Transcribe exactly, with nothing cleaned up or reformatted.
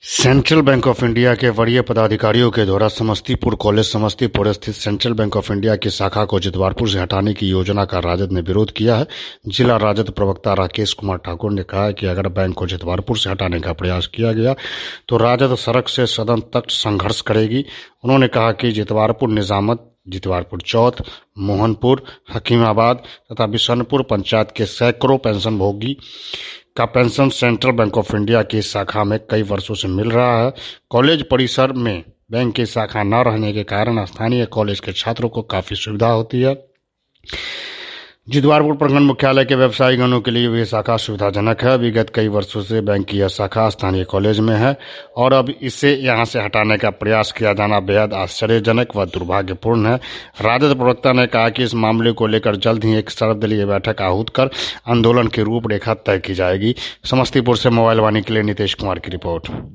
Central bank of India के वरीय पदाधिकारियों के द्वारा समस्तीपुर कॉलेज समस्तीपुर स्थित सेंट्रल बैंक ऑफ इंडिया की शाखा को जितवारपुर से हटाने की योजना का राजद ने विरोध किया है। जिला राजद प्रवक्ता राकेश कुमार ठाकुर ने कहा कि अगर बैंक को जितवारपुर से हटाने का प्रयास किया गया तो राजद सड़क से सदन तक संघर्ष करेगी। उन्होंने कहा कि जितवारपुर निजामत, जितवारपुर चौथ, मोहनपुर, हकीमाबाद तथा बिशनपुर पंचायत के सैकड़ों पेंशनभोगी का pension central bank of India की शाखा में कई वर्षों से मिल रहा है। कॉलेज परिसर में बैंक की शाखा न रहने के कारण स्थानीय कॉलेज के छात्रों को काफी सुविधा होती है। जितवारपुर प्रखंड मुख्यालय के व्यवसायी गणों के लिए भी शाखा सुविधाजनक है। विगत कई वर्षों से बैंक की यह शाखा स्थानीय कॉलेज में है और अब इसे यहां से हटाने का प्रयास किया जाना बेहद आश्चर्यजनक व दुर्भाग्यपूर्ण है। राजद प्रवक्ता ने कहा कि इस मामले को लेकर जल्द ही एक सर्वदलीय बैठक आहूत कर आंदोलन की रूपरेखा तय की जाएगी। समस्तीपुर से मोबाइल वाणी के लिए नीतीश कुमार की रिपोर्ट।